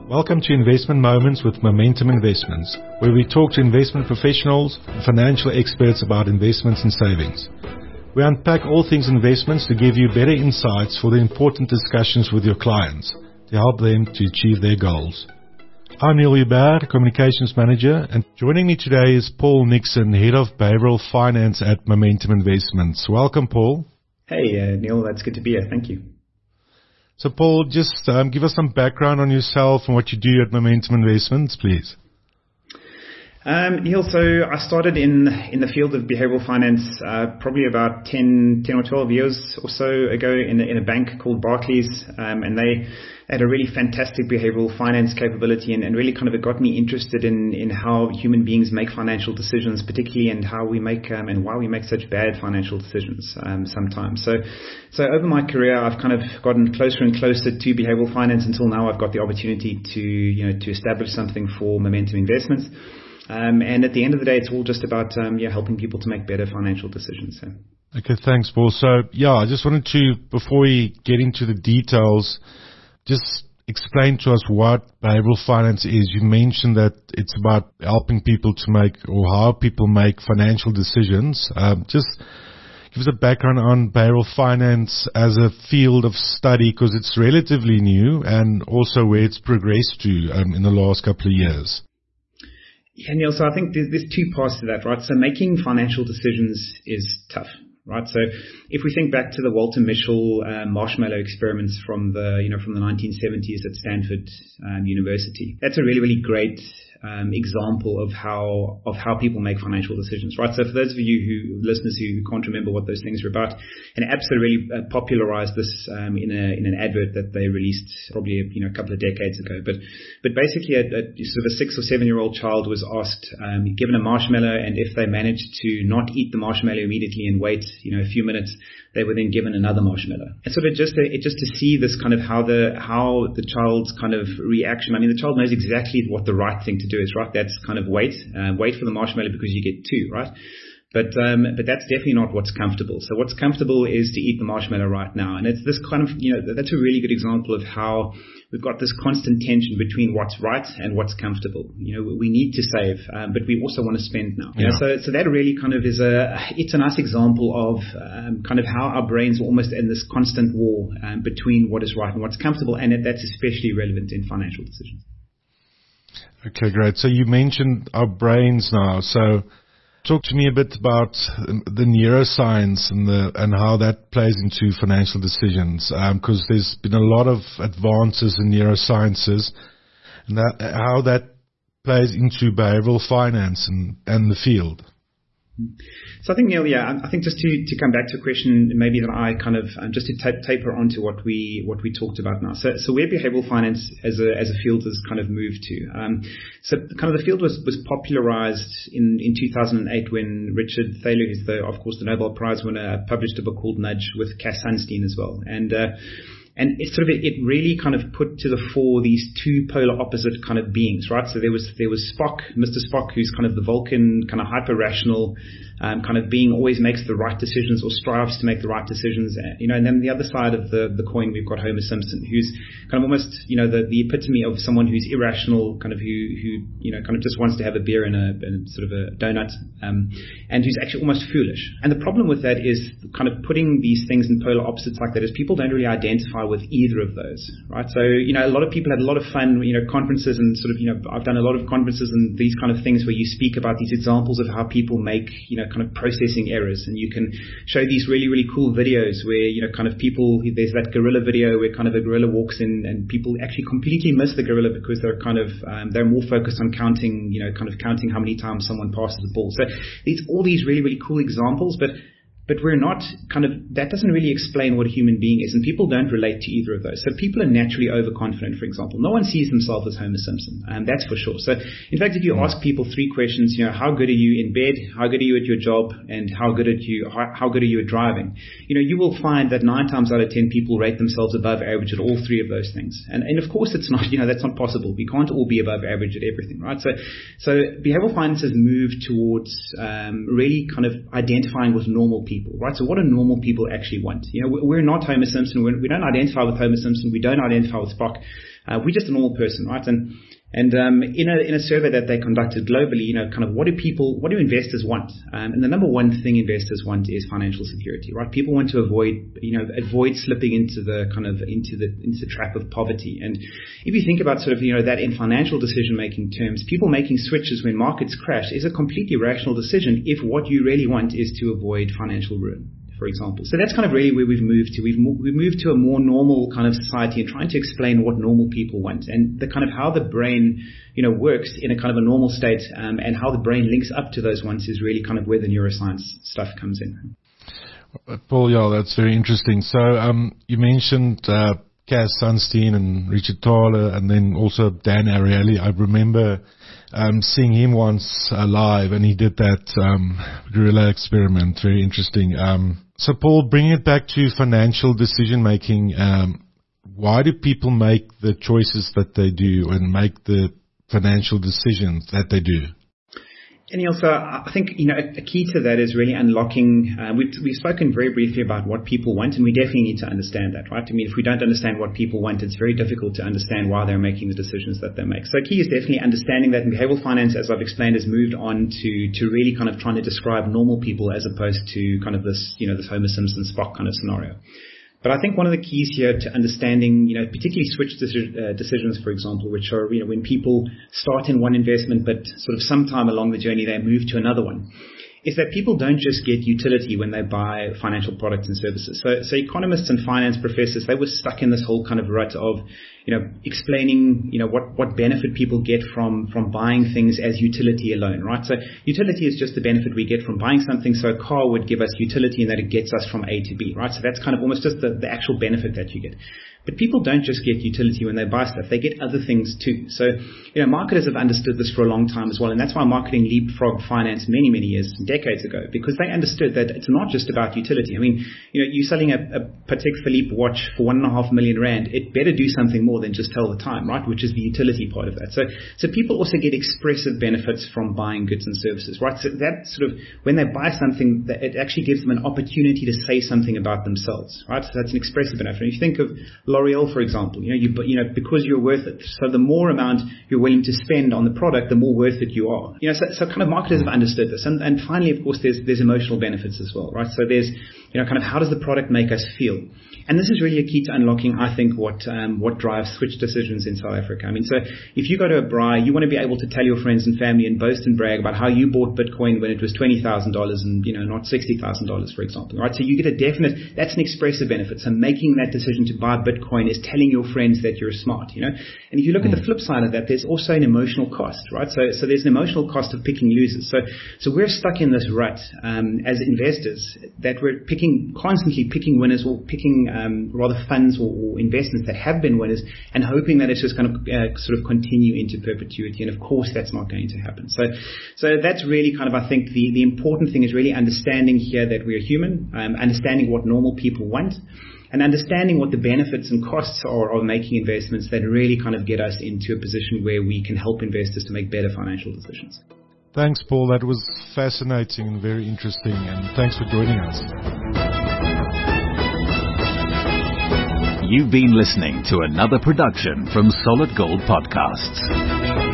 Welcome to Investment Moments with Momentum Investments, where we talk to investment professionals and financial experts about investments and savings. We unpack all things investments to give you better insights for the important discussions with your clients to help them to achieve their goals. I'm Neil Hubert, Communications Manager, and joining me today is Paul Nixon, Head of Behavioral Finance at Momentum Investments. Welcome, Paul. Hey, Neil, that's good to be here. Thank you. So, Paul, just give us some background on yourself and what you do at Momentum Investments, please. Neil, so I started in the field of behavioral finance probably about 10 or 12 years or so ago in a bank called Barclays, and they had a really fantastic behavioral finance capability and really kind of it got me interested in how human beings make financial decisions, particularly, and how we make and why we make such bad financial decisions sometimes. So over my career, I've kind of gotten closer and closer to behavioral finance until now I've got the opportunity to establish something for Momentum Investments. And at the end of the day, it's all just about helping people to make better financial decisions. So. Okay, thanks, Paul. So, I just wanted to, before we get into the details, just explain to us what behavioral finance is. You mentioned that it's about helping people to make, or how people make financial decisions. Just give us a background on behavioral finance as a field of study, because it's relatively new, and also where it's progressed to in the last couple of years. Yeah, Neil, so I think there's two parts to that, right? So making financial decisions is tough, right? So if we think back to the Walter Mischel marshmallow experiments from the 1970s at Stanford University, that's a really, really great example of how people make financial decisions, right? So for those of you listeners who can't remember what those things were about, and ABSA really popularized this in an advert that they released probably a couple of decades ago. But basically, a sort of a 6 or 7 year old child was asked, given a marshmallow, and if they managed to not eat the marshmallow immediately and wait a few minutes, they were then given another marshmallow. And sort of just to see this kind of how the child's kind of reaction. I mean, the child knows exactly what the right thing to do is, right? That's kind of wait for the marshmallow because you get two, right? But that's definitely not what's comfortable. So what's comfortable is to eat the marshmallow right now. And it's this kind of, that's a really good example of how we've got this constant tension between what's right and what's comfortable. We need to save, but we also want to spend now. Yeah. So that really kind of it's a nice example of kind of how our brains are almost in this constant war between what is right and what's comfortable. And that's especially relevant in financial decisions. Okay, great. So you mentioned our brains now. So talk to me a bit about the neuroscience and how that plays into financial decisions, because there's been a lot of advances in neurosciences, and how that plays into behavioral finance and the field. So I think, Neil, I think just to come back to a question maybe that I kind of just to taper onto what we talked about now. So where behavioral finance as a field has kind of moved to. So kind of the field was popularized in 2008 when Richard Thaler, who's of course the Nobel Prize winner, published a book called Nudge with Cass Sunstein as well. And it really kind of put to the fore these two polar opposite kind of beings, right? So there was Spock, Mr. Spock, who's kind of the Vulcan, kind of hyper rational, kind of being, always makes the right decisions or strives to make the right decisions, and then the other side of the coin, we've got Homer Simpson, who's kind of almost, the epitome of someone who's irrational, kind of who kind of just wants to have a beer and a sort of a donut, and who's actually almost foolish. And the problem with that is kind of putting these things in polar opposites like that is people don't really identify with either of those, right? So, a lot of people had a lot of fun, conferences and sort of, I've done a lot of conferences and these kind of things where you speak about these examples of how people make, kind of processing errors, and you can show these really, really cool videos where, kind of people, there's that gorilla video where kind of a gorilla walks in and people actually completely miss the gorilla because they're kind of, they're more focused on counting, kind of counting how many times someone passes the ball. So all these really, really cool examples, but we're not kind of, that doesn't really explain what a human being is, and people don't relate to either of those. So people are naturally overconfident, for example. No one sees themselves as Homer Simpson, and that's for sure. So in fact, if you ask people three questions, how good are you in bed, how good are you at your job, and how good are you at driving, you will find that 9 times out of 10 people rate themselves above average at all three of those things. And of course it's not, that's not possible. We can't all be above average at everything, right? So behavioral finance has moved towards really kind of identifying with normal people. people, right? So what do normal people actually want? You know, we're not Homer Simpson. We don't identify with Homer Simpson. We don't identify with Spock. We're just a normal person, right? And in a survey that they conducted globally, you know, kind of what do investors want? And the number one thing investors want is financial security, right? People want to avoid slipping into the trap of poverty. And if you think about sort of, you know, that in financial decision making terms, people making switches when markets crash is a completely rational decision if what you really want is to avoid financial ruin, for example. So that's kind of really where we've moved to. We've moved to a more normal kind of society and trying to explain what normal people want and the kind of how the brain, you know, works in a kind of a normal state, and how the brain links up to those wants is really kind of where the neuroscience stuff comes in. Paul, yeah, that's very interesting. So you mentioned Cass Sunstein and Richard Thaler and then also Dan Ariely. I remember seeing him once live, and he did that guerrilla experiment. Very interesting. So, Paul, bringing it back to financial decision-making, why do people make the choices that they do and make the financial decisions that they do? And also, I think, you know, a key to that is really unlocking. We've spoken very briefly about what people want, and we definitely need to understand that, right? I mean, if we don't understand what people want, it's very difficult to understand why they're making the decisions that they make. So key is definitely understanding that. And behavioral finance, as I've explained, has moved on to really kind of trying to describe normal people as opposed to kind of this, you know, this Homer Simpson Spock kind of scenario. But I think one of the keys here to understanding, you know, particularly switch decisions, for example, which are, you know, when people start in one investment, but sort of sometime along the journey they move to another one, is that people don't just get utility when they buy financial products and services. So economists and finance professors, they were stuck in this whole kind of rut of, you know, explaining, you know, what benefit people get from buying things as utility alone, right? So utility is just the benefit we get from buying something. So a car would give us utility in that it gets us from A to B, right? So that's kind of almost just the actual benefit that you get. But people don't just get utility when they buy stuff. They get other things too. So, you know, marketers have understood this for a long time as well. And that's why marketing leapfrogged finance many, many years, decades ago, because they understood that it's not just about utility. I mean, you know, you're selling a Patek Philippe watch for 1.5 million rand. It better do something more than just tell the time, right? Which is the utility part of that. So people also get expressive benefits from buying goods and services, right? So that sort of, when they buy something, it actually gives them an opportunity to say something about themselves, right? So that's an expressive benefit. If you think of L'Oreal, for example, you know, because you're worth it. So the more amount you're willing to spend on the product, the more worth it you are. You know, so kind of marketers have understood this. And finally, of course, there's emotional benefits as well, right? So there's, you know, kind of how does the product make us feel? And this is really a key to unlocking, I think, what drives switch decisions in South Africa. I mean, so if you go to a braai, you want to be able to tell your friends and family and boast and brag about how you bought Bitcoin when it was $20,000 and, you know, not $60,000, for example, right? So you get a definite, that's an expressive benefit. So making that decision to buy Bitcoin is telling your friends that you're smart, you know? And if you look at the flip side of that, there's also an emotional cost, right? So there's an emotional cost of picking losers. So we're stuck in this rut, as investors, that we're constantly picking winners or picking, rather funds or investments that have been winners and hoping that it's just going to sort of continue into perpetuity. And of course, that's not going to happen. So that's really kind of, I think, the important thing is really understanding here that we're human, understanding what normal people want, and understanding what the benefits and costs are of making investments that really kind of get us into a position where we can help investors to make better financial decisions. Thanks, Paul. That was fascinating and very interesting. And thanks for joining us. You've been listening to another production from Solid Gold Podcasts.